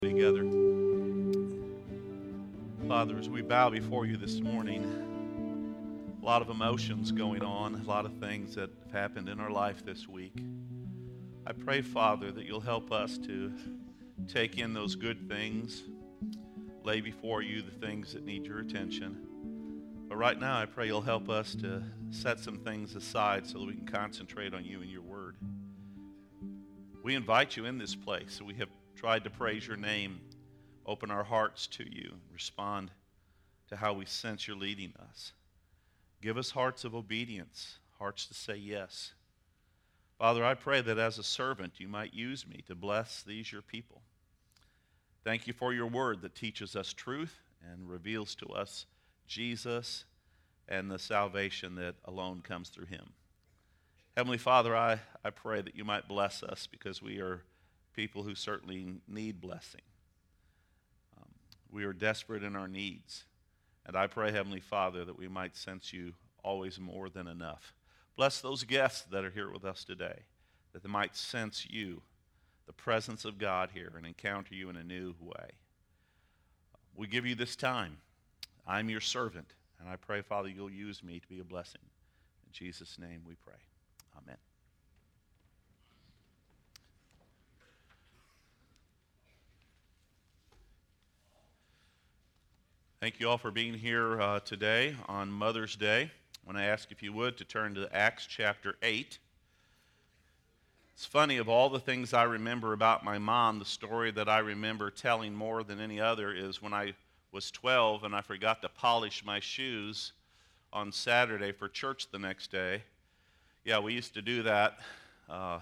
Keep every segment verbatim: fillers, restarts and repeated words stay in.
Together. Father, as we bow before you this morning, a lot of emotions going on, a lot of things that have happened in our life this week. I pray, Father, that you'll help us to take in those good things, lay before you the things that need your attention. But right now, I pray you'll help us to set some things aside so that we can concentrate on you and your word. We invite you in this place. We have tried to praise your name, open our hearts to you, respond to how we sense you're leading us. Give us hearts of obedience, hearts to say yes. Father, I pray that as a servant you might use me to bless these your people. Thank you for your word that teaches us truth and reveals to us Jesus and the salvation that alone comes through him. Heavenly Father, I, I pray that you might bless us because we are people who certainly need blessing. Um, we are desperate in our needs. And I pray, Heavenly Father, that we might sense you always more than enough. Bless those guests that are here with us today, that they might sense you, the presence of God here, and encounter you in a new way. We give you this time. I'm your servant, and I pray, Father, you'll use me to be a blessing. In Jesus' name we pray. Amen. Thank you all for being here uh, today on Mother's Day. I want to ask if you would to turn to Acts chapter eight. It's funny, of all the things I remember about my mom, the story that I remember telling more than any other is when I was twelve and I forgot to polish my shoes on Saturday for church the next day. Yeah, we used to do that. Uh,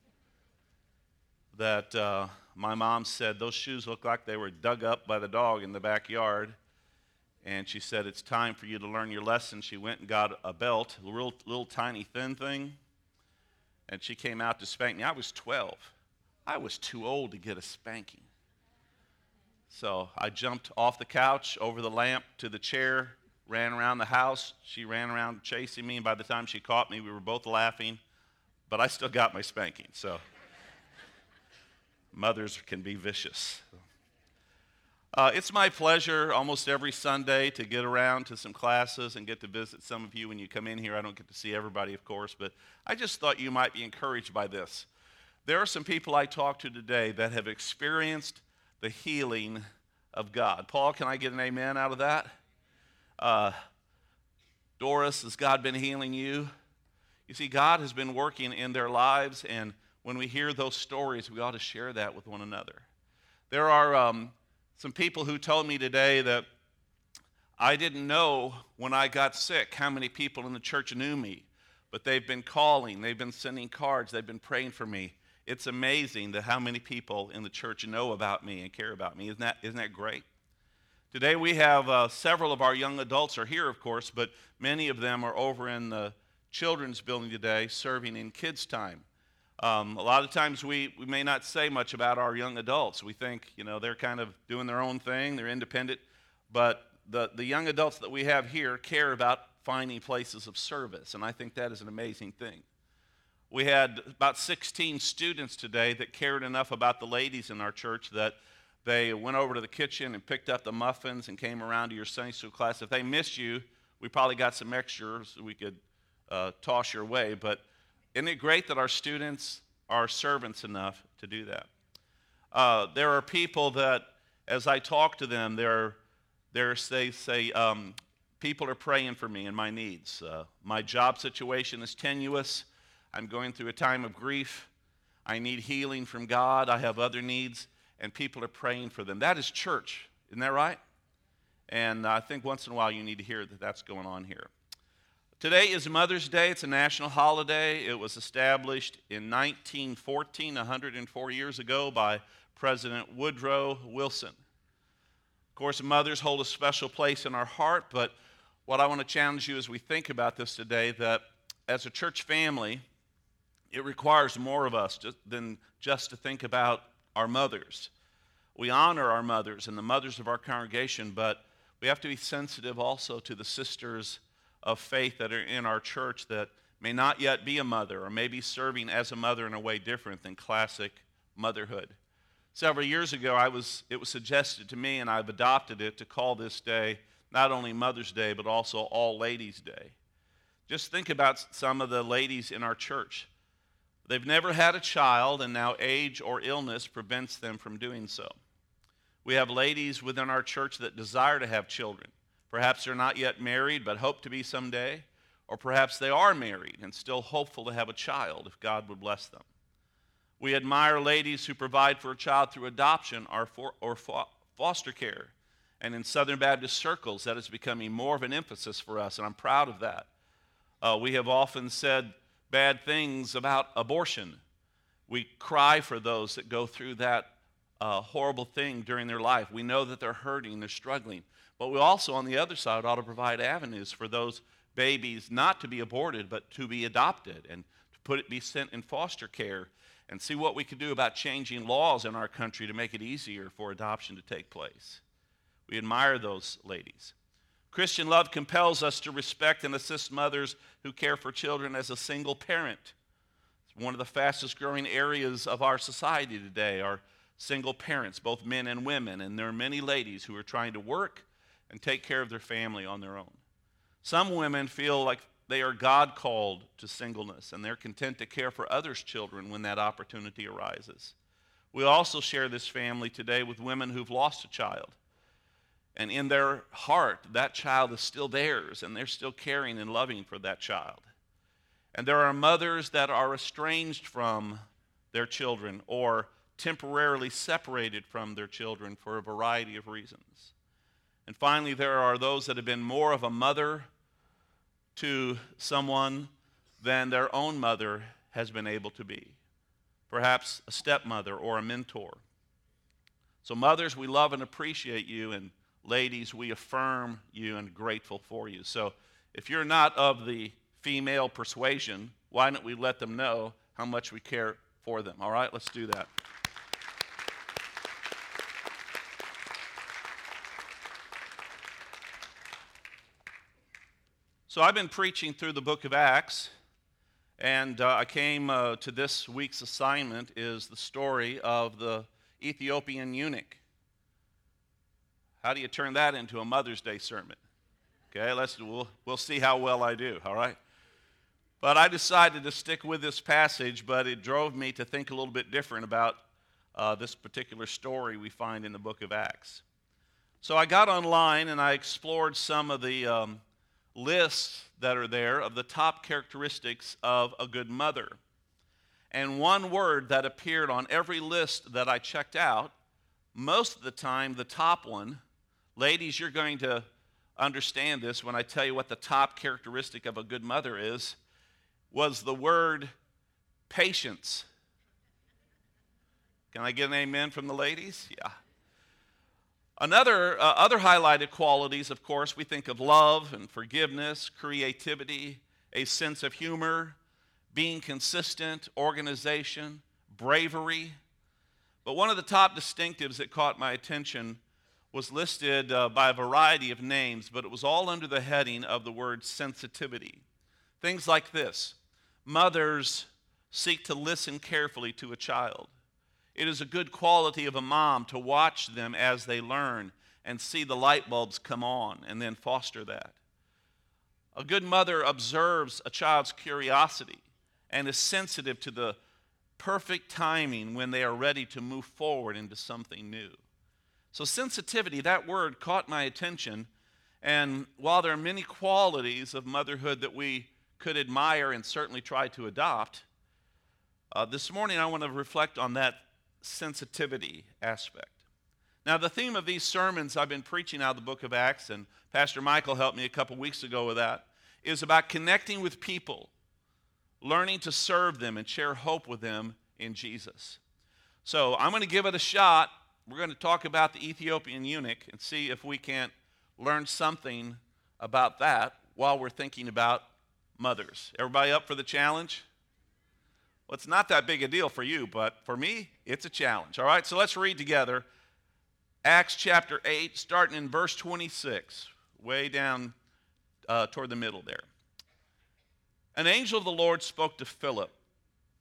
that uh, my mom said those shoes looked like they were dug up by the dog in the backyard. And she said, it's time for you to learn your lesson. She went and got a belt, a real little tiny thin thing. And she came out to spank me. I was twelve. I was too old to get a spanking. So I jumped off the couch, over the lamp, to the chair, ran around the house. She ran around chasing me. And by the time she caught me, we were both laughing. But I still got my spanking. So mothers can be vicious. Uh, it's my pleasure almost every Sunday to get around to some classes and get to visit some of you when you come in here. I don't get to see everybody, of course, but I just thought you might be encouraged by this. There are some people I talked to today that have experienced the healing of God. Paul, can I get an amen out of that? Uh, Doris, has God been healing you? You see, God has been working in their lives, and when we hear those stories, we ought to share that with one another. There are um, some people who told me today that I didn't know when I got sick how many people in the church knew me, but they've been calling, they've been sending cards, they've been praying for me. It's amazing that how many people in the church know about me and care about me. Isn't that, isn't that great? Today we have uh, several of our young adults are here, of course, but many of them are over in the children's building today serving in kids' time. Um, a lot of times we, we may not say much about our young adults. We think, you know, they're kind of doing their own thing, they're independent, but the, the young adults that we have here care about finding places of service, and I think that is an amazing thing. We had about sixteen students today that cared enough about the ladies in our church that they went over to the kitchen and picked up the muffins and came around to your Sunday school class. If they missed you, we probably got some extras we could uh, toss your way, but isn't it great that our students are servants enough to do that? Uh, there are people that, as I talk to them, they're, they're, they say, um, people are praying for me and my needs. Uh, my job situation is tenuous. I'm going through a time of grief. I need healing from God. I have other needs, and people are praying for them. That is church. Isn't that right? And I think once in a while you need to hear that that's going on here. Today is Mother's Day. It's a national holiday. It was established in nineteen fourteen, one hundred four years ago, by President Woodrow Wilson. Of course, mothers hold a special place in our heart, but what I want to challenge you as we think about this today, that as a church family, it requires more of us just, than just to think about our mothers. We honor our mothers and the mothers of our congregation, but we have to be sensitive also to the sisters of faith that are in our church that may not yet be a mother or may be serving as a mother in a way different than classic motherhood. Several years ago, I was, it was suggested to me, and I've adopted it, to call this day not only Mother's Day, but also All Ladies' Day. Just think about some of the ladies in our church. They've never had a child, and now age or illness prevents them from doing so. We have ladies within our church that desire to have children. Perhaps they're not yet married, but hope to be someday. Or perhaps they are married and still hopeful to have a child if God would bless them. We admire ladies who provide for a child through adoption or, for, or foster care. And in Southern Baptist circles, that is becoming more of an emphasis for us, and I'm proud of that. Uh, we have often said bad things about abortion. We cry for those that go through that uh, horrible thing during their life. We know that they're hurting, they're struggling. But we also, on the other side, ought to provide avenues for those babies not to be aborted, but to be adopted and to put it be sent in foster care, and see what we can do about changing laws in our country to make it easier for adoption to take place. We admire those ladies. Christian love compels us to respect and assist mothers who care for children as a single parent. It's one of the fastest growing areas of our society today are single parents, both men and women, and there are many ladies who are trying to work and take care of their family on their own. Some women feel like they are God-called to singleness, and they're content to care for others' children when that opportunity arises. We also share this family today with women who've lost a child. And in their heart, that child is still theirs, and they're still caring and loving for that child. And there are mothers that are estranged from their children or temporarily separated from their children for a variety of reasons. And finally, there are those that have been more of a mother to someone than their own mother has been able to be. Perhaps a stepmother or a mentor. So mothers, we love and appreciate you, and ladies, we affirm you and grateful for you. So if you're not of the female persuasion, why don't we let them know how much we care for them? All right, let's do that. So I've been preaching through the book of Acts, and uh, I came uh, to this week's assignment is the story of the Ethiopian eunuch. How do you turn that into a Mother's Day sermon? Okay, let's we'll we'll see how well I do, all right? But I decided to stick with this passage, but it drove me to think a little bit different about uh, this particular story we find in the book of Acts. So I got online and I explored some of the um, lists that are there of the top characteristics of a good mother. And one word that appeared on every list that I checked out, most of the time the top one, ladies, you're going to understand this when I tell you what the top characteristic of a good mother is, was the word patience. Can I get an amen from the ladies? Yeah. Another, uh, other highlighted qualities, of course, we think of love and forgiveness, creativity, a sense of humor, being consistent, organization, bravery. But one of the top distinctives that caught my attention was listed uh, by a variety of names, but it was all under the heading of the word sensitivity. Things like this: mothers seek to listen carefully to a child. It is a good quality of a mom to watch them as they learn and see the light bulbs come on and then foster that. A good mother observes a child's curiosity and is sensitive to the perfect timing when they are ready to move forward into something new. So sensitivity, that word caught my attention, and while there are many qualities of motherhood that we could admire and certainly try to adopt, uh, this morning I want to reflect on that sensitivity aspect. Now, the theme of these sermons I've been preaching out of the book of Acts, and Pastor Michael helped me a couple weeks ago with that, is about connecting with people, learning to serve them and share hope with them in Jesus. So I'm going to give it a shot. We're going to talk about the Ethiopian eunuch and see if we can't learn something about that while we're thinking about mothers. Everybody up for the challenge? Well, it's not that big a deal for you, but for me, it's a challenge. All right, so let's read together Acts chapter eight, starting in verse twenty-six, way down uh, toward the middle there. An angel of the Lord spoke to Philip,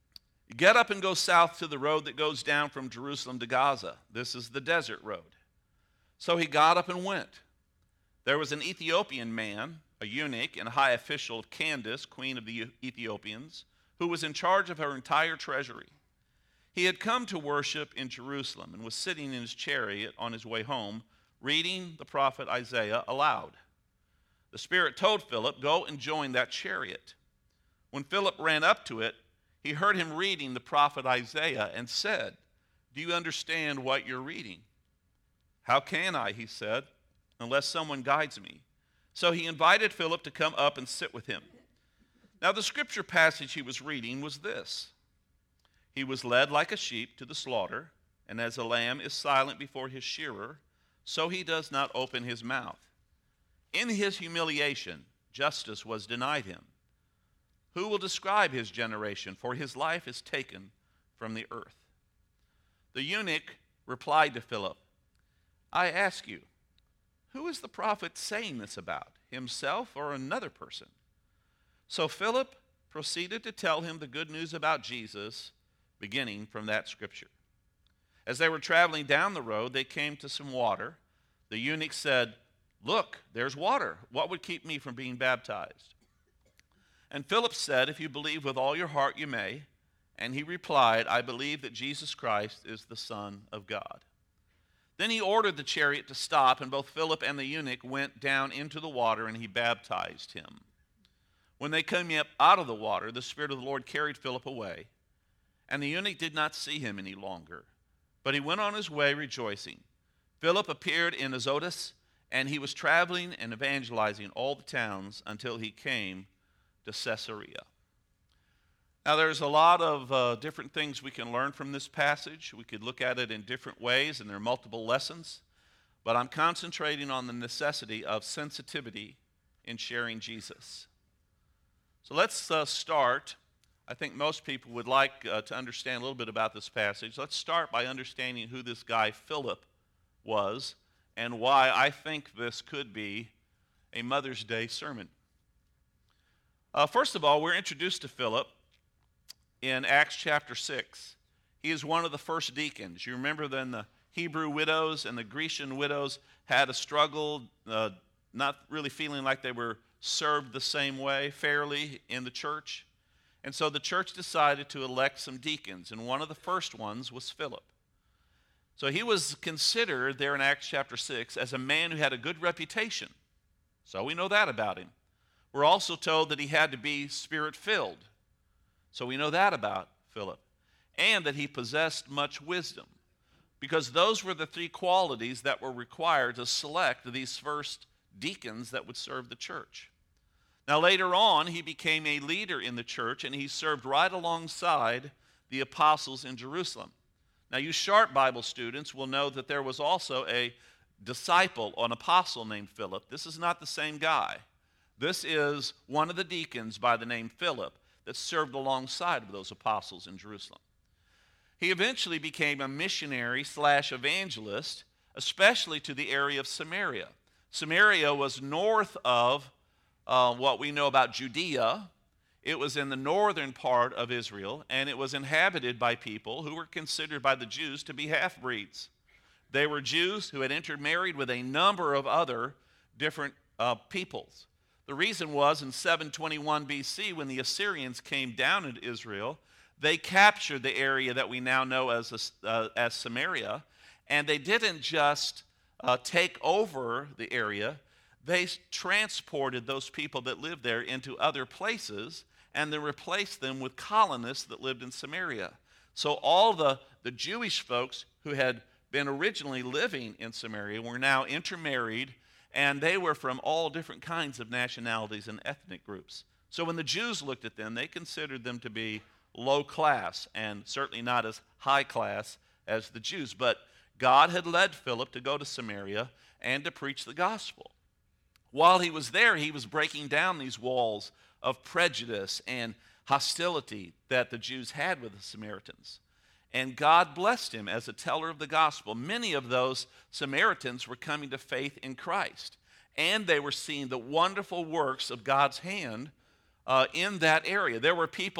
Get up and go south to the road that goes down from Jerusalem to Gaza. This is the desert road. So he got up and went. There was an Ethiopian man, a eunuch and high official of Candace, queen of the Ethiopians, who was in charge of her entire treasury. He had come to worship in Jerusalem and was sitting in his chariot on his way home, reading the prophet Isaiah aloud. The Spirit told Philip, "Go and join that chariot." When Philip ran up to it, he heard him reading the prophet Isaiah and said, "Do you understand what you're reading?" "How can I," he said, "unless someone guides me?" So he invited Philip to come up and sit with him. Now the scripture passage he was reading was this: "He was led like a sheep to the slaughter, and as a lamb is silent before his shearer, so he does not open his mouth. In his humiliation, justice was denied him. Who will describe his generation? For his life is taken from the earth." The eunuch replied to Philip, "I ask you, who is the prophet saying this about, himself or another person?" So Philip proceeded to tell him the good news about Jesus, beginning from that scripture. As they were traveling down the road, they came to some water. The eunuch said, "Look, there's water. What would keep me from being baptized?" And Philip said, "If you believe with all your heart, you may." And he replied, "I believe that Jesus Christ is the Son of God." Then he ordered the chariot to stop, and both Philip and the eunuch went down into the water, and he baptized him. When they came up out of the water, the Spirit of the Lord carried Philip away, and the eunuch did not see him any longer, but he went on his way rejoicing. Philip appeared in Azotus, and he was traveling and evangelizing all the towns until he came to Caesarea. Now there's a lot of uh, different things we can learn from this passage. We could look at it in different ways, and there are multiple lessons, but I'm concentrating on the necessity of sensitivity in sharing Jesus. So let's uh, start. I think most people would like uh, to understand a little bit about this passage. Let's start by understanding who this guy Philip was and why I think this could be a Mother's Day sermon. Uh, first of all, we're introduced to Philip in Acts chapter six. He is one of the first deacons. You remember then the Hebrew widows and the Grecian widows had a struggle, uh, not really feeling like they were served the same way fairly in the church. And so the church decided to elect some deacons, and one of the first ones was Philip. So he was considered there in Acts chapter six as a man who had a good reputation. So we know that about him. We're also told that he had to be Spirit-filled. So we know that about Philip. And that he possessed much wisdom, because those were the three qualities that were required to select these first deacons that would serve the church. Now later on, he became a leader in the church, and he served right alongside the apostles in Jerusalem. Now you sharp Bible students will know that there was also a disciple, an apostle named Philip. This is not the same guy. This is one of the deacons by the name Philip that served alongside of those apostles in Jerusalem. He eventually became a missionary slash evangelist, especially to the area of Samaria. Samaria was north of uh, what we know about Judea. It was in the northern part of Israel, and it was inhabited by people who were considered by the Jews to be half-breeds. They were Jews who had intermarried with a number of other different uh, peoples. The reason was in seven twenty-one B C, when the Assyrians came down into Israel, they captured the area that we now know as, uh, as Samaria, and they didn't just Uh, take over the area. They transported those people that lived there into other places and then replaced them with colonists that lived in Samaria. So all the, the Jewish folks who had been originally living in Samaria were now intermarried, and they were from all different kinds of nationalities and ethnic groups. So when the Jews looked at them, they considered them to be low class and certainly not as high class as the Jews. But God had led Philip to go to Samaria and to preach the gospel. While he was there, he was breaking down these walls of prejudice and hostility that the Jews had with the Samaritans. And God blessed him as a teller of the gospel. Many of those Samaritans were coming to faith in Christ, and they were seeing the wonderful works of God's hand uh, in that area. There were people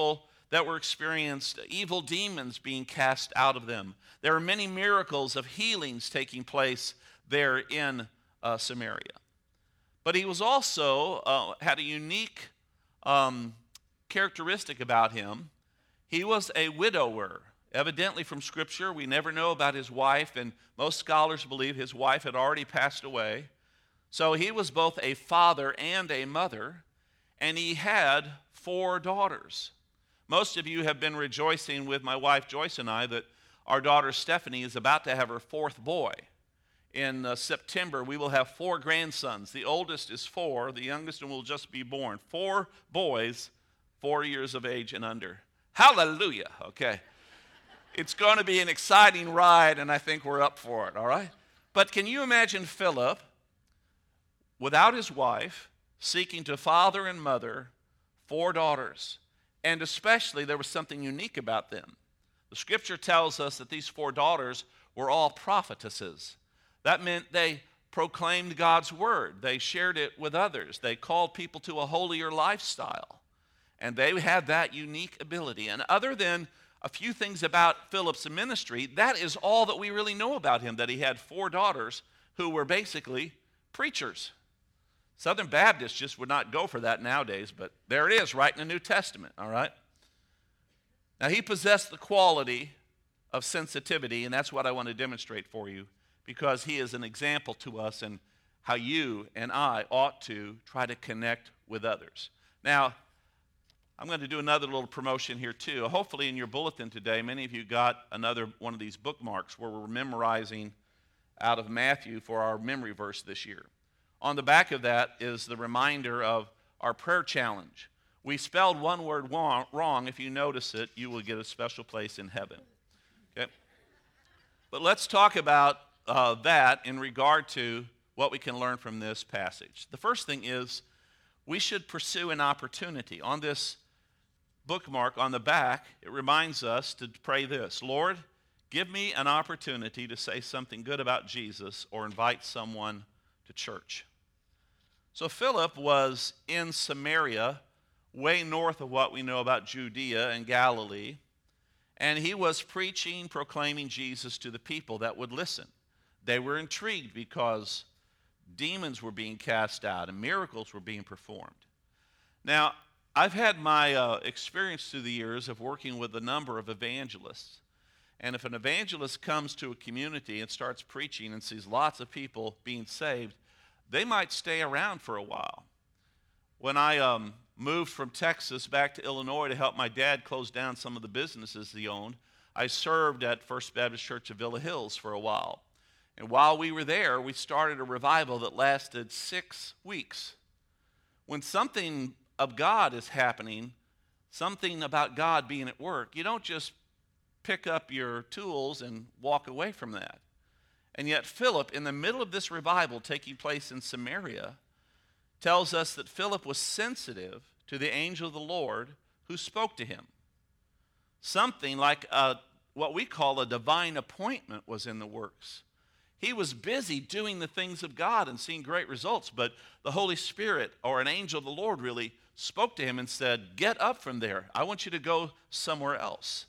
that were experienced evil demons being cast out of them. There are many miracles of healings taking place there in uh, Samaria. But he was also, uh, had a unique um, characteristic about him. He was a widower. Evidently from Scripture, we never know about his wife, and most scholars believe his wife had already passed away. So he was both a father and a mother, and he had four daughters. Most of you have been rejoicing with my wife Joyce and I that our daughter Stephanie is about to have her fourth boy. In uh, September, we will have four grandsons. The oldest is four. The youngest one will just be born. Four boys, four years of age and under. Hallelujah. Okay. It's going to be an exciting ride, and I think we're up for it, all right? But can you imagine Philip, without his wife, seeking to father and mother four daughters? And especially, there was something unique about them. The Scripture tells us that these four daughters were all prophetesses. That meant they proclaimed God's word. They shared it with others. They called people to a holier lifestyle. And they had that unique ability. And other than a few things about Philip's ministry, that is all that we really know about him, that he had four daughters who were basically preachers. Southern Baptists just would not go for that nowadays, but there it is right in the New Testament, all right? Now, he possessed the quality of sensitivity, and that's what I want to demonstrate for you, because he is an example to us in how you and I ought to try to connect with others. Now, I'm going to do another little promotion here too. Hopefully in your bulletin today, many of you got another one of these bookmarks where we're memorizing out of Matthew for our memory verse this year. On the back of that is the reminder of our prayer challenge. We spelled one word wrong. If you notice it, you will get a special place in heaven. Okay? But let's talk about uh, that in regard to what we can learn from this passage. The first thing is we should pursue an opportunity. On this bookmark on the back, it reminds us to pray this: Lord, give me an opportunity to say something good about Jesus or invite someone to church. So Philip was in Samaria, way north of what we know about Judea and Galilee, and he was preaching, proclaiming Jesus to the people that would listen. They were intrigued because demons were being cast out and miracles were being performed. Now, I've had my uh, experience through the years of working with a number of evangelists. And if an evangelist comes to a community and starts preaching and sees lots of people being saved, they might stay around for a while. When I um, moved from Texas back to Illinois to help my dad close down some of the businesses he owned, I served at First Baptist Church of Villa Hills for a while. And while we were there, we started a revival that lasted six weeks. When something of God is happening, something about God being at work, you don't just pick up your tools and walk away from that. And yet Philip, in the middle of this revival taking place in Samaria, tells us that Philip was sensitive to the angel of the Lord who spoke to him. Something like a, what we call a divine appointment was in the works. He was busy doing the things of God and seeing great results, but the Holy Spirit or an angel of the Lord really spoke to him and said, get up from there. I want you to go somewhere else.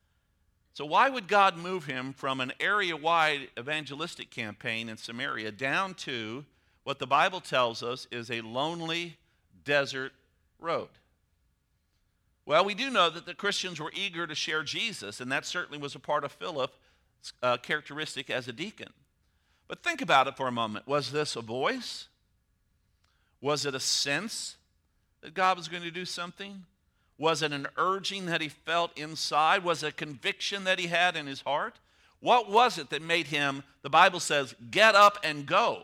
So why would God move him from an area-wide evangelistic campaign in Samaria down to what the Bible tells us is a lonely desert road? Well, we do know that the Christians were eager to share Jesus, and that certainly was a part of Philip's uh, characteristic as a deacon. But think about it for a moment. Was this a voice? Was it a sense that God was going to do something? Was it an urging that he felt inside? Was it a conviction that he had in his heart? What was it that made him, the Bible says, get up and go?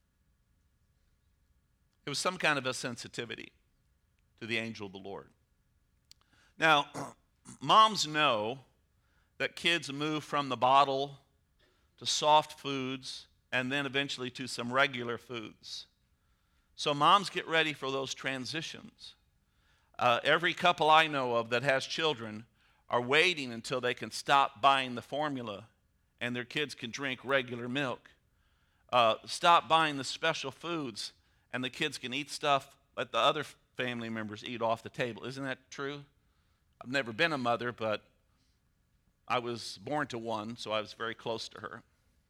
It was some kind of a sensitivity to the angel of the Lord. Now, moms know that kids move from the bottle to soft foods and then eventually to some regular foods. So moms get ready for those transitions. Uh, every couple I know of that has children are waiting until they can stop buying the formula and their kids can drink regular milk. Uh, stop buying the special foods and the kids can eat stuff that the other family members eat off the table. Isn't that true? I've never been a mother, but I was born to one, so I was very close to her.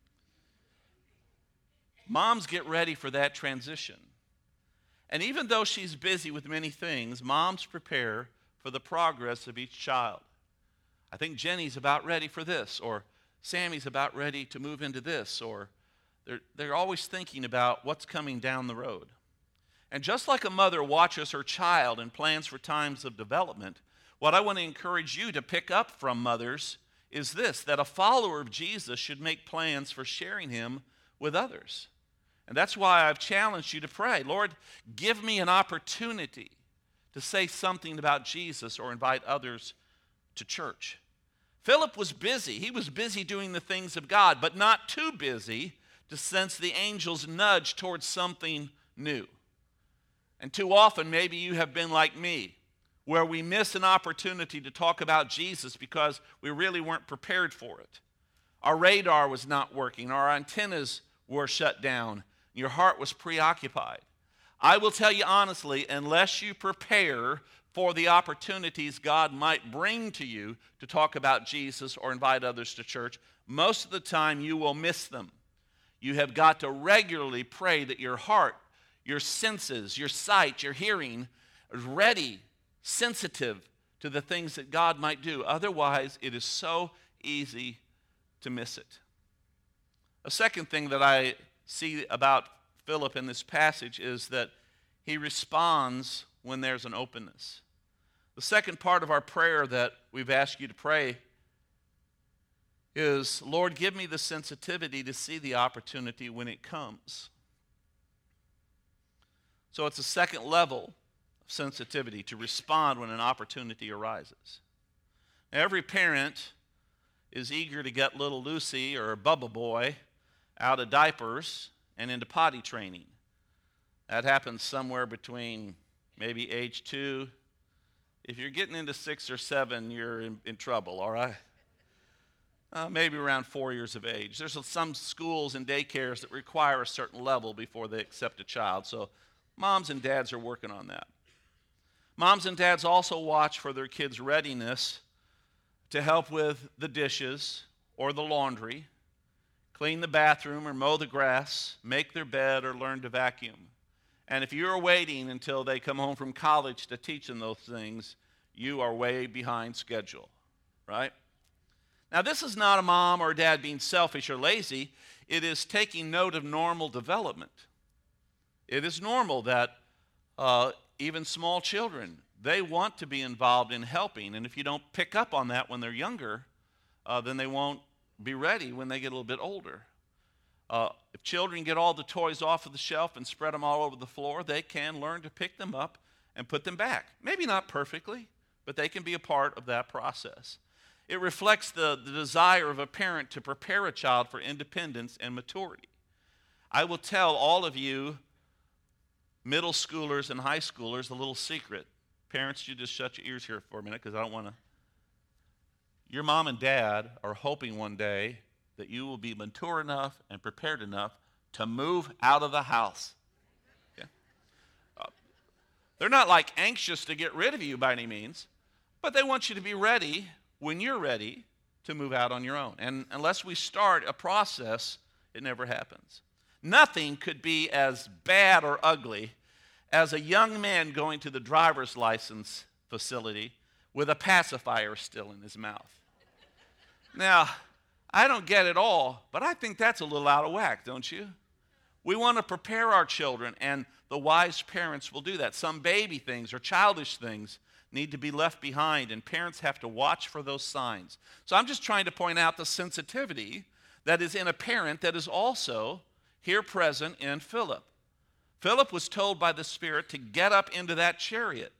Moms get ready for that transition. And even though she's busy with many things, moms prepare for the progress of each child. I think Jenny's about ready for this, or Sammy's about ready to move into this, or they're, they're always thinking about what's coming down the road. And just like a mother watches her child and plans for times of development, what I want to encourage you to pick up from mothers is this, that a follower of Jesus should make plans for sharing him with others. And that's why I've challenged you to pray, Lord, give me an opportunity to say something about Jesus or invite others to church. Philip was busy. He was busy doing the things of God, but not too busy to sense the angel's nudge towards something new. And too often, maybe you have been like me, where we miss an opportunity to talk about Jesus because we really weren't prepared for it. Our radar was not working. Our antennas were shut down. Your heart was preoccupied. I will tell you honestly, unless you prepare for the opportunities God might bring to you to talk about Jesus or invite others to church, most of the time you will miss them. You have got to regularly pray that your heart, your senses, your sight, your hearing is ready, sensitive to the things that God might do. Otherwise, it is so easy to miss it. A second thing that I see about Philip in this passage is that he responds when there's an openness. The second part of our prayer that we've asked you to pray is, Lord, give me the sensitivity to see the opportunity when it comes. So it's a second level of sensitivity to respond when an opportunity arises. Now, every parent is eager to get little Lucy or Bubba Boy out of diapers and into potty training. That happens somewhere between maybe age two. If you're getting into six or seven, you're in, in trouble, all right? Uh, maybe around four years of age. There's some schools and daycares that require a certain level before they accept a child, so moms and dads are working on that. Moms and dads also watch for their kids' readiness to help with the dishes or the laundry, clean the bathroom or mow the grass, make their bed or learn to vacuum. And if you're waiting until they come home from college to teach them those things, you are way behind schedule, right? Now, this is not a mom or a dad being selfish or lazy. It is taking note of normal development. It is normal that uh, even small children, they want to be involved in helping. And if you don't pick up on that when they're younger, uh, then they won't be ready when they get a little bit older. Uh, if children get all the toys off of the shelf and spread them all over the floor, they can learn to pick them up and put them back. Maybe not perfectly, but they can be a part of that process. It reflects the, the desire of a parent to prepare a child for independence and maturity. I will tell all of you middle schoolers and high schoolers a little secret. Parents, you just shut your ears here for a minute because I don't want to. Your mom and dad are hoping one day that you will be mature enough and prepared enough to move out of the house. Okay? Uh, they're not like anxious to get rid of you by any means, but they want you to be ready when you're ready to move out on your own. And unless we start a process, it never happens. Nothing could be as bad or ugly as a young man going to the driver's license facility with a pacifier still in his mouth. Now, I don't get it all, but I think that's a little out of whack, don't you? We want to prepare our children, and the wise parents will do that. Some baby things or childish things need to be left behind, and parents have to watch for those signs. So I'm just trying to point out the sensitivity that is in a parent that is also here present in Philip. Philip was told by the Spirit to get up into that chariot.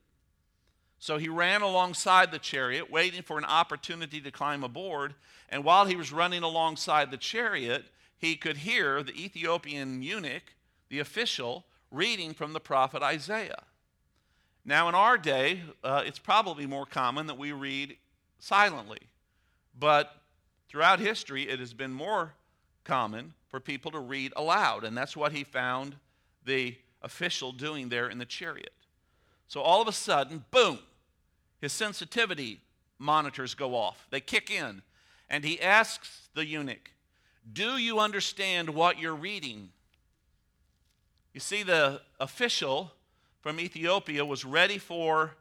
So he ran alongside the chariot, waiting for an opportunity to climb aboard. And while he was running alongside the chariot, he could hear the Ethiopian eunuch, the official, reading from the prophet Isaiah. Now, in our day, uh, it's probably more common that we read silently. But throughout history, it has been more common for people to read aloud. And that's what he found the official doing there in the chariot. So all of a sudden, boom, his sensitivity monitors go off. They kick in. And he asks the eunuch, do you understand what you're reading? You see, the official from Ethiopia was ready for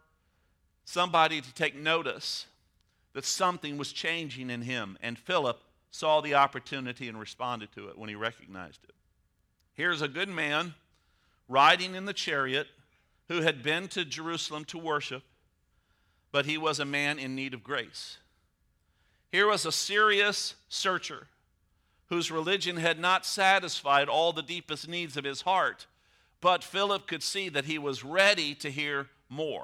somebody to take notice that something was changing in him. And Philip saw the opportunity and responded to it when he recognized it. Here's a good man riding in the chariot who had been to Jerusalem to worship, but he was a man in need of grace. Here was a serious searcher whose religion had not satisfied all the deepest needs of his heart, but Philip could see that he was ready to hear more.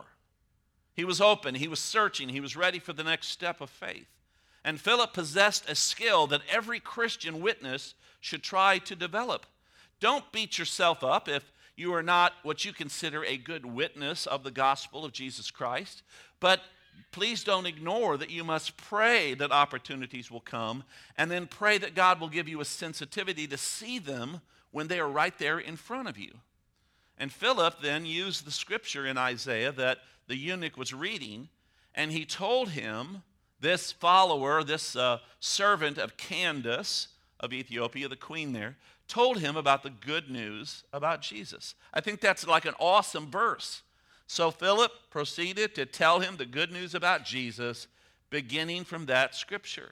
He was open, he was searching, he was ready for the next step of faith. And Philip possessed a skill that every Christian witness should try to develop. Don't beat yourself up if you are not what you consider a good witness of the gospel of Jesus Christ, but please don't ignore that you must pray that opportunities will come, and then pray that God will give you a sensitivity to see them when they are right there in front of you. And Philip then used the scripture in Isaiah that the eunuch was reading, and he told him, this follower, this uh, servant of Candace of Ethiopia, the queen there, told him about the good news about Jesus. I think that's like an awesome verse. So Philip proceeded to tell him the good news about Jesus, beginning from that scripture.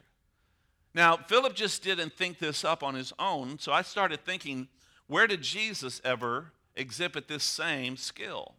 Now, Philip just didn't think this up on his own, so I started thinking, where did Jesus ever exhibit this same skill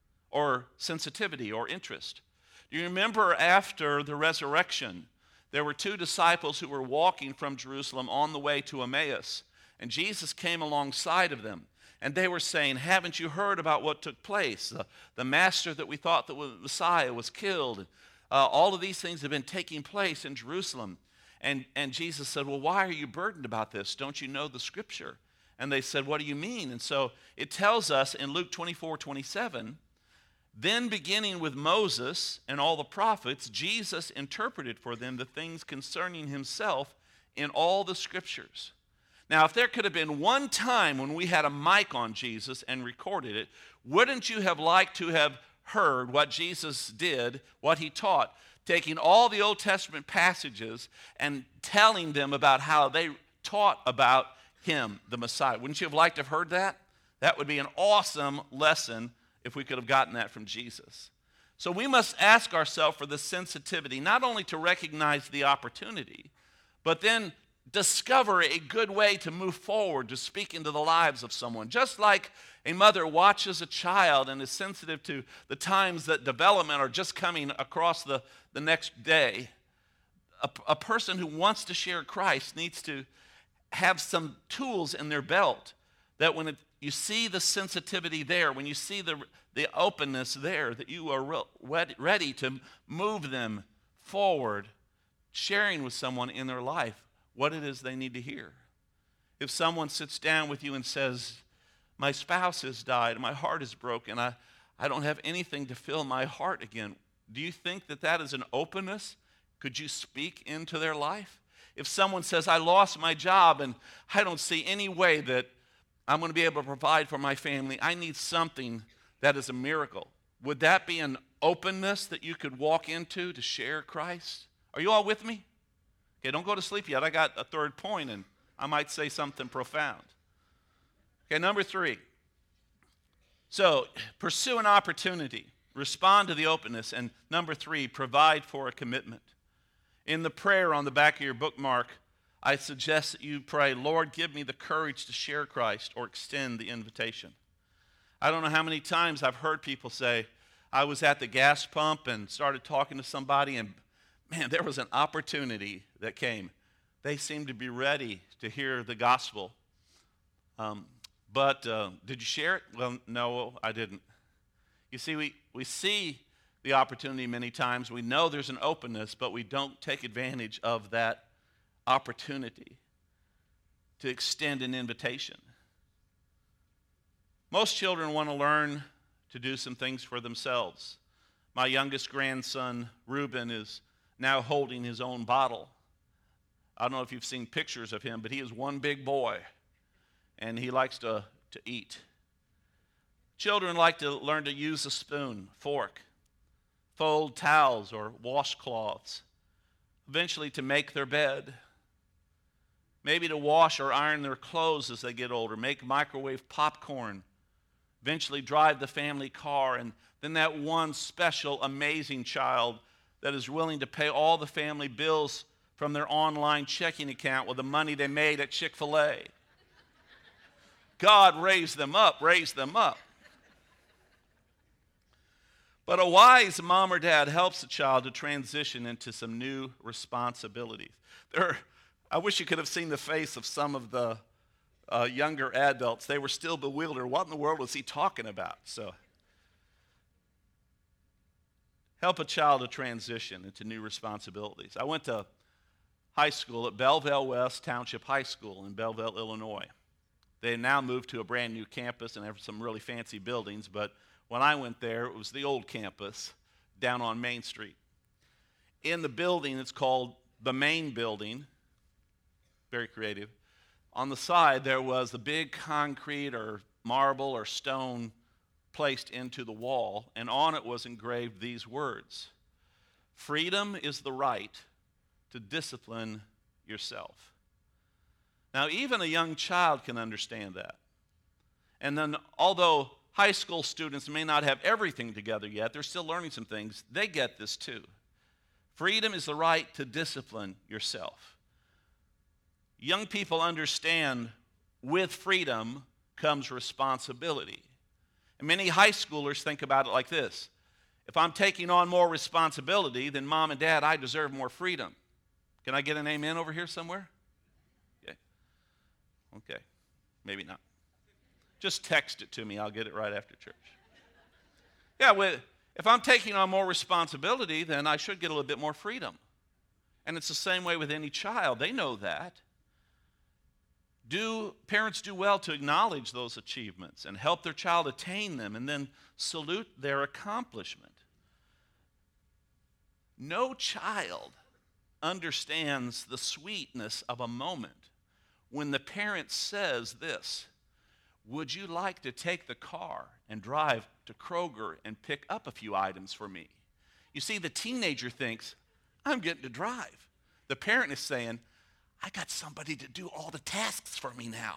or sensitivity or interest? Do you remember after the resurrection, there were two disciples who were walking from Jerusalem on the way to Emmaus, and Jesus came alongside of them. And they were saying, haven't you heard about what took place? The, the master that we thought that was Messiah was killed. Uh, all of these things have been taking place in Jerusalem. And, and Jesus said, well, why are you burdened about this? Don't you know the scripture? And they said, what do you mean? And so it tells us in Luke twenty-four twenty-seven, then beginning with Moses and all the prophets, Jesus interpreted for them the things concerning himself in all the scriptures. Now, if there could have been one time when we had a mic on Jesus and recorded it, wouldn't you have liked to have heard what Jesus did, what he taught, taking all the Old Testament passages and telling them about how they taught about him, the Messiah? Wouldn't you have liked to have heard that? That would be an awesome lesson if we could have gotten that from Jesus. So we must ask ourselves for the sensitivity, not only to recognize the opportunity, but then discover a good way to move forward, to speak into the lives of someone. Just like a mother watches a child and is sensitive to the times that development are just coming across the, the next day, a, a person who wants to share Christ needs to have some tools in their belt that when it, you see the sensitivity there, when you see the, the openness there, that you are re- ready to move them forward, sharing with someone in their life what it is they need to hear. If someone sits down with you and says, my spouse has died, my heart is broken, I, I don't have anything to fill my heart again, do you think that that is an openness? Could you speak into their life? If someone says, I lost my job and I don't see any way that I'm going to be able to provide for my family, I need something that is a miracle, would that be an openness that you could walk into to share Christ? Are you all with me? Okay, don't go to sleep yet. I got a third point, and I might say something profound. Okay, number three. So, pursue an opportunity. Respond to the openness. And number three, provide for a commitment. In the prayer on the back of your bookmark, I suggest that you pray, Lord, give me the courage to share Christ or extend the invitation. I don't know how many times I've heard people say, I was at the gas pump and started talking to somebody, and man, there was an opportunity that came. They seemed to be ready to hear the gospel. Um, but uh, did you share it? Well, no, I didn't. You see, we, we see the opportunity many times. We know there's an openness, but we don't take advantage of that opportunity to extend an invitation. Most children want to learn to do some things for themselves. My youngest grandson, Reuben, is now holding his own bottle. I don't know if you've seen pictures of him, but he is one big boy, and he likes to, to eat. Children like to learn to use a spoon, fork. fold towels or washcloths, eventually to make their bed, maybe to wash or iron their clothes as they get older, make microwave popcorn, eventually drive the family car, and then that one special, amazing child that is willing to pay all the family bills from their online checking account with the money they made at Chick-fil-A. God raised them up, raised them up. But a wise mom or dad helps a child to transition into some new responsibilities. There are, I wish you could have seen the face of some of the uh, younger adults. They were still bewildered. What in the world was he talking about? So, help a child to transition into new responsibilities. I went to high school at Belleville West Township High School in Belleville, Illinois. They now moved to a brand new campus and have some really fancy buildings, but when I went there, it was the old campus down on Main Street. In the building, it's called the main building, very creative. On the side, there was a big concrete or marble or stone placed into the wall, and on it was engraved these words: freedom is the right to discipline yourself. Now, even a young child can understand that. And then, although high school students may not have everything together yet, they're still learning some things, they get this too. Freedom is the right to discipline yourself. Young people understand with freedom comes responsibility. And many high schoolers think about it like this: if I'm taking on more responsibility, then mom and dad, I deserve more freedom. Can I get an amen over here somewhere? Okay. Okay. Maybe not. Just text it to me. I'll get it right after church. Yeah, well, if I'm taking on more responsibility, then I should get a little bit more freedom. And it's the same way with any child. They know that. Do parents do well to acknowledge those achievements and help their child attain them and then salute their accomplishment? No child understands the sweetness of a moment when the parent says this: would you like to take the car and drive to Kroger and pick up a few items for me? You see, the teenager thinks, I'm getting to drive. The parent is saying, I got somebody to do all the tasks for me now.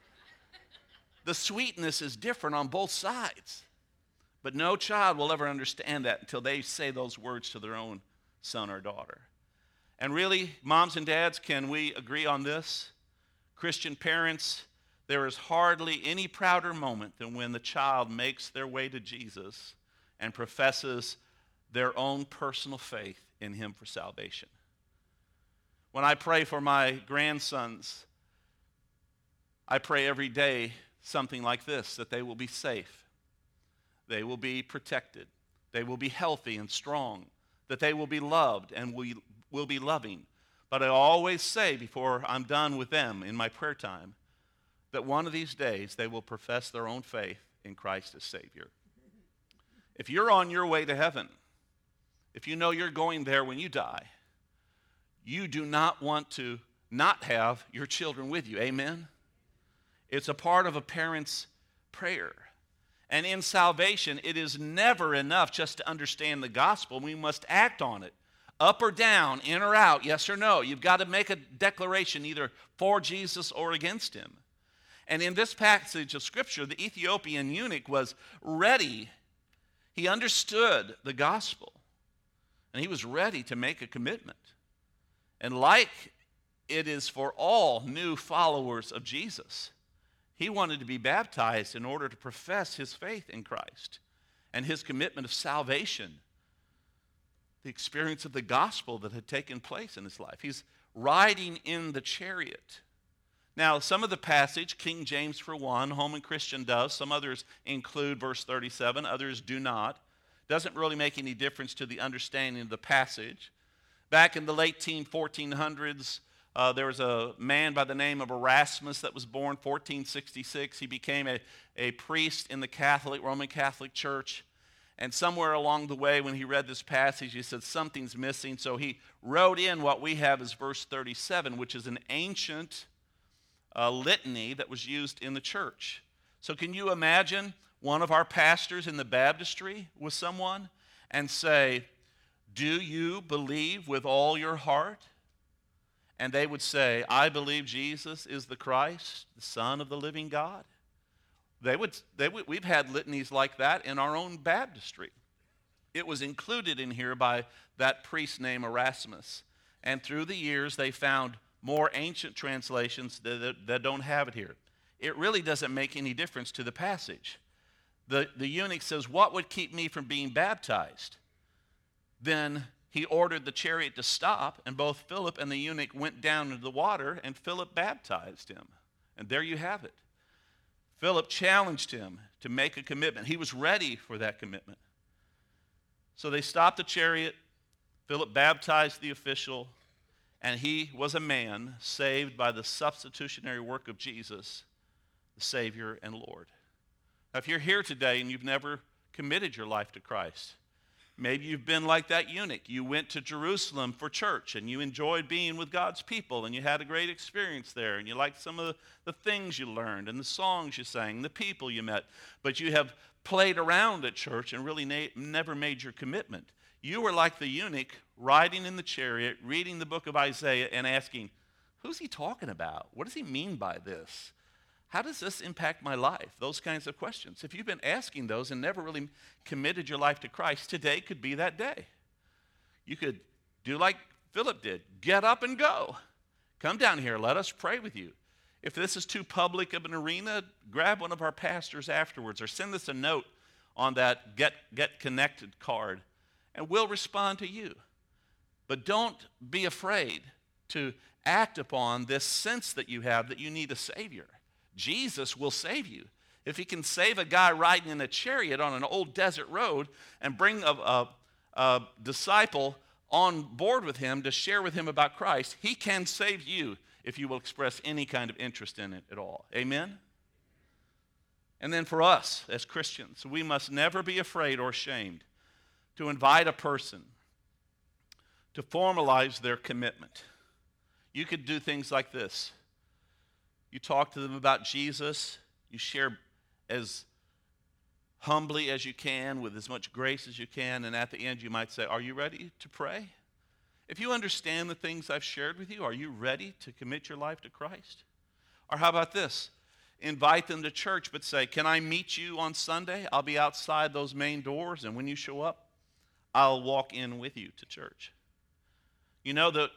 The sweetness is different on both sides. But no child will ever understand that until they say those words to their own son or daughter. And really, moms and dads, can we agree on this? Christian parents, there is hardly any prouder moment than when the child makes their way to Jesus and professes their own personal faith in him for salvation. When I pray for my grandsons, I pray every day something like this: that they will be safe, they will be protected, they will be healthy and strong, that they will be loved and we will be loving. But I always say before I'm done with them in my prayer time that one of these days they will profess their own faith in Christ as Savior. If you're on your way to heaven, if you know you're going there when you die, you do not want to not have your children with you. Amen? It's a part of a parent's prayer. And in salvation, it is never enough just to understand the gospel. We must act on it. Up or down, in or out, yes or no. You've got to make a declaration either for Jesus or against him. And in this passage of Scripture, the Ethiopian eunuch was ready. He understood the gospel. And he was ready to make a commitment. And like it is for all new followers of Jesus, he wanted to be baptized in order to profess his faith in Christ and his commitment of salvation, the experience of the gospel that had taken place in his life. He's riding in the chariot. Now, some of the passage, King James for one, Holman Christian does. Some others include verse thirty-seven, others do not. Doesn't really make any difference to the understanding of the passage. Back in the late fourteen hundreds, uh, there was a man by the name of Erasmus that was born fourteen sixty-six. He became a, a priest in the Catholic, Roman Catholic Church. And somewhere along the way, when he read this passage, he said something's missing. So he wrote in what we have as verse thirty-seven, which is an ancient uh, litany that was used in the church. So can you imagine one of our pastors in the baptistry with someone and say, do you believe with all your heart? And they would say, I believe Jesus is the Christ, the Son of the living God. They would, they would, we've had litanies like that in our own baptistry. It was included in here by that priest named Erasmus. And through the years, they found more ancient translations that, that, that don't have it here. It really doesn't make any difference to the passage. The, the eunuch says, what would keep me from being baptized? Then he ordered the chariot to stop, and both Philip and the eunuch went down into the water, and Philip baptized him. And there you have it. Philip challenged him to make a commitment. He was ready for that commitment. So they stopped the chariot. Philip baptized the official, and he was a man saved by the substitutionary work of Jesus, the Savior and Lord. Now, if you're here today and you've never committed your life to Christ, maybe you've been like that eunuch. You went to Jerusalem for church, and you enjoyed being with God's people, and you had a great experience there, and you liked some of the, the things you learned, and the songs you sang, the people you met, but you have played around at church and really na- never made your commitment. You were like the eunuch riding in the chariot, reading the book of Isaiah, and asking, who's he talking about? What does he mean by this? How does this impact my life? Those kinds of questions. If you've been asking those and never really committed your life to Christ, today could be that day. You could do like Philip did. Get up and go. Come down here. Let us pray with you. If this is too public of an arena, grab one of our pastors afterwards or send us a note on that Get, Get Connected card, and we'll respond to you. But don't be afraid to act upon this sense that you have that you need a Savior. Jesus will save you. If he can save a guy riding in a chariot on an old desert road and bring a, a, a disciple on board with him to share with him about Christ, he can save you if you will express any kind of interest in it at all. Amen? And then for us as Christians, we must never be afraid or ashamed to invite a person to formalize their commitment. You could do things like this. You talk to them about Jesus. You share as humbly as you can, with as much grace as you can, and at the end you might say, are you ready to pray? If you understand the things I've shared with you, are you ready to commit your life to Christ? Or how about this? Invite them to church, but say, can I meet you on Sunday? I'll be outside those main doors, and when you show up, I'll walk in with you to church. You know that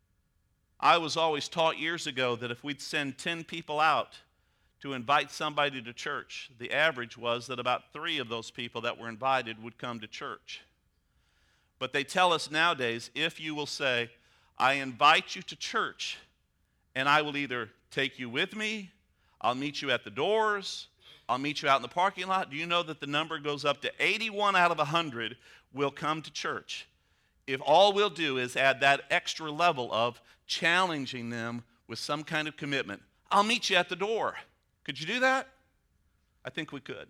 I was always taught years ago that if we'd send ten people out to invite somebody to church, the average was that about three of those people that were invited would come to church. But they tell us nowadays, if you will say, I invite you to church, and I will either take you with me, I'll meet you at the doors, I'll meet you out in the parking lot. Do you know that the number goes up to eighty-one out of one hundred will come to church if all we'll do is add that extra level of challenging them with some kind of commitment? I'll meet you at the door. Could you do that? I think we could.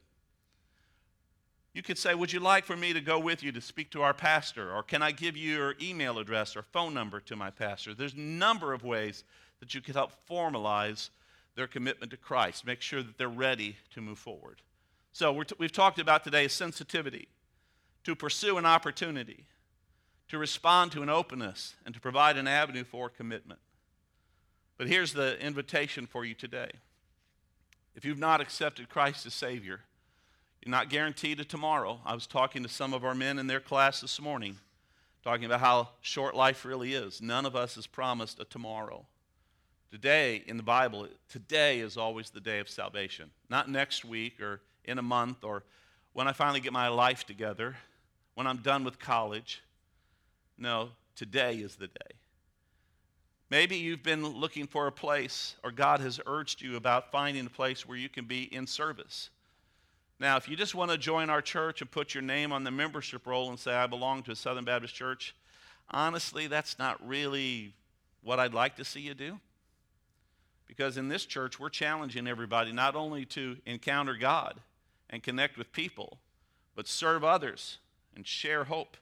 You could say, would you like for me to go with you to speak to our pastor? Or can I give you your email address or phone number to my pastor? There's a number of ways that you could help formalize their commitment to Christ. Make sure that they're ready to move forward. So we're t- we've talked about today sensitivity, to pursue an opportunity, to respond to an openness, and to provide an avenue for commitment. But here's the invitation for you today. If you've not accepted Christ as Savior, you're not guaranteed a tomorrow. I was talking to some of our men in their class this morning, talking about how short life really is. None of us is promised a tomorrow. Today in the Bible, today is always the day of salvation. Not next week or in a month or when I finally get my life together, when I'm done with college. No, today is the day. Maybe you've been looking for a place, or God has urged you about finding a place where you can be in service. Now, if you just want to join our church and put your name on the membership roll and say, I belong to a Southern Baptist church, honestly, that's not really what I'd like to see you do. Because in this church, we're challenging everybody not only to encounter God and connect with people, but serve others and share hope.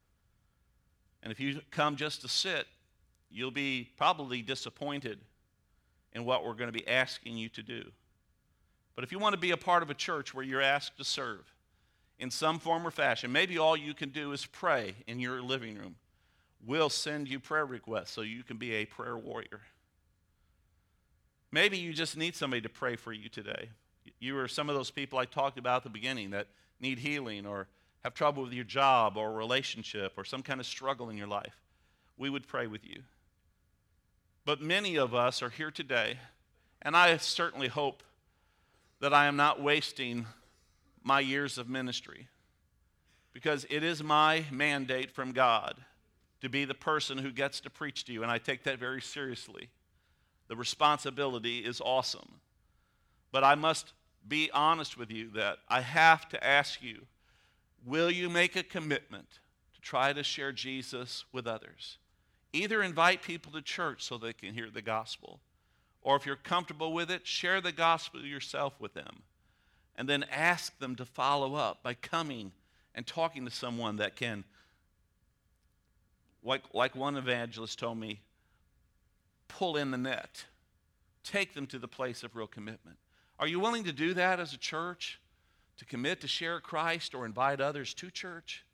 And if you come just to sit, you'll be probably disappointed in what we're going to be asking you to do. But if you want to be a part of a church where you're asked to serve in some form or fashion. Maybe all you can do is pray in your living room. We'll send you prayer requests so you can be a prayer warrior. Maybe you just need somebody to pray for you today. You are some of those people I talked about at the beginning that need healing or have trouble with your job or a relationship or some kind of struggle in your life. We would pray with you. But many of us are here today, and I certainly hope that I am not wasting my years of ministry, because it is my mandate from God to be the person who gets to preach to you, and I take that very seriously. The responsibility is awesome. But I must be honest with you that I have to ask you, will you make a commitment to try to share Jesus with others? Either invite people to church so they can hear the gospel, or if you're comfortable with it, share the gospel yourself with them, and then ask them to follow up by coming and talking to someone that can, like, like one evangelist told me, pull in the net. Take them to the place of real commitment. Are you willing to do that as a church? To commit to share Christ or invite others to church?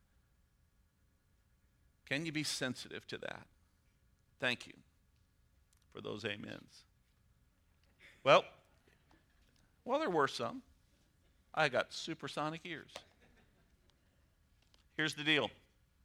Can you be sensitive to that? Thank you for those amens. Well, well, there were some. I got supersonic ears. Here's the deal.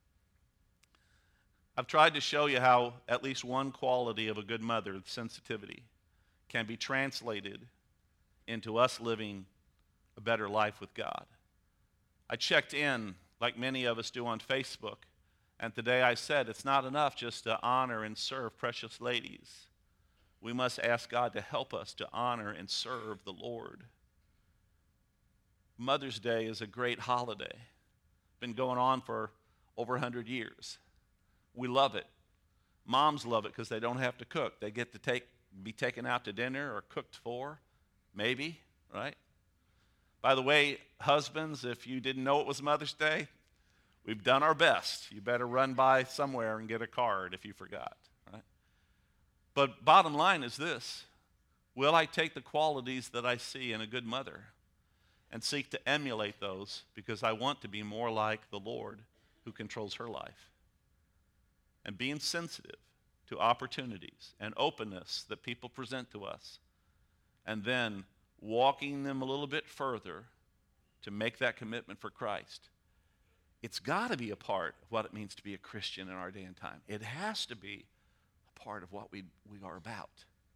I've tried to show you how at least one quality of a good mother, sensitivity, can be translated into us living a better life with God. I checked in, like many of us do, on Facebook, and today I said it's not enough just to honor and serve precious ladies. We must ask God to help us to honor and serve the Lord. Mother's Day is a great holiday. Been going on for over one hundred years. We love it. Moms love it because they don't have to cook. They get to take be taken out to dinner or cooked for, maybe, right? By the way, husbands, if you didn't know it was Mother's Day, we've done our best. You better run by somewhere and get a card if you forgot, right? But bottom line is this: will I take the qualities that I see in a good mother and seek to emulate those, because I want to be more like the Lord who controls her life? And being sensitive to opportunities and openness that people present to us, and then walking them a little bit further to make that commitment for Christ. It's got to be a part of what it means to be a Christian in our day and time. It has to be a part of what we, we are about.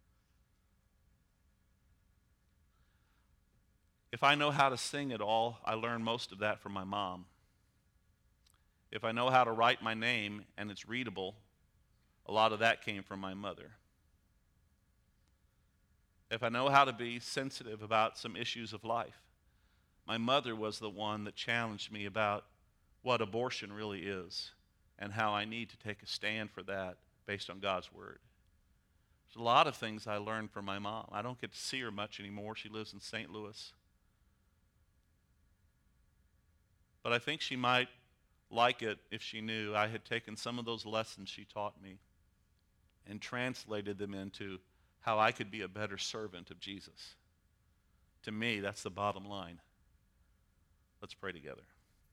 If I know how to sing at all, I learned most of that from my mom. If I know how to write my name and it's readable, a lot of that came from my mother. If I know how to be sensitive about some issues of life, my mother was the one that challenged me about what abortion really is and how I need to take a stand for that based on God's word. There's a lot of things I learned from my mom. I don't get to see her much anymore. She lives in Saint Louis. But I think she might like it if she knew I had taken some of those lessons she taught me and translated them into how I could be a better servant of Jesus. To me, that's the bottom line. Let's pray together.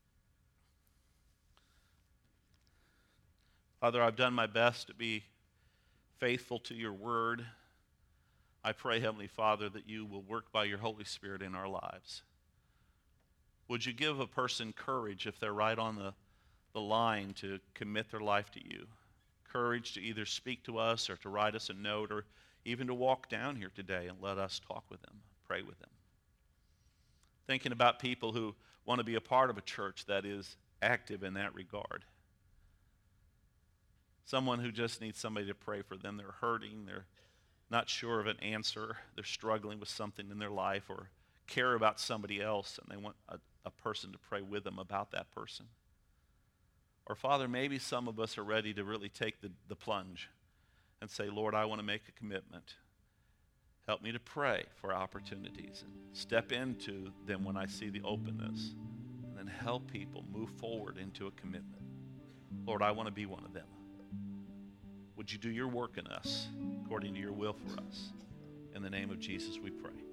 Father, I've done my best to be faithful to your word. I pray, Heavenly Father, that you will work by your Holy Spirit in our lives. Would you give a person courage if they're right on the, the line to commit their life to you? Courage to either speak to us or to write us a note or even to walk down here today and let us talk with them, pray with them. Thinking about people who want to be a part of a church that is active in that regard. Someone who just needs somebody to pray for them. They're hurting, they're not sure of an answer, they're struggling with something in their life or care about somebody else and they want a, a person to pray with them about that person. Or Father, maybe some of us are ready to really take the, the plunge and say, Lord, I want to make a commitment. Help me to pray for opportunities and step into them when I see the openness, and then help people move forward into a commitment. Lord, I want to be one of them. Would you do your work in us according to your will for us? In the name of Jesus we pray.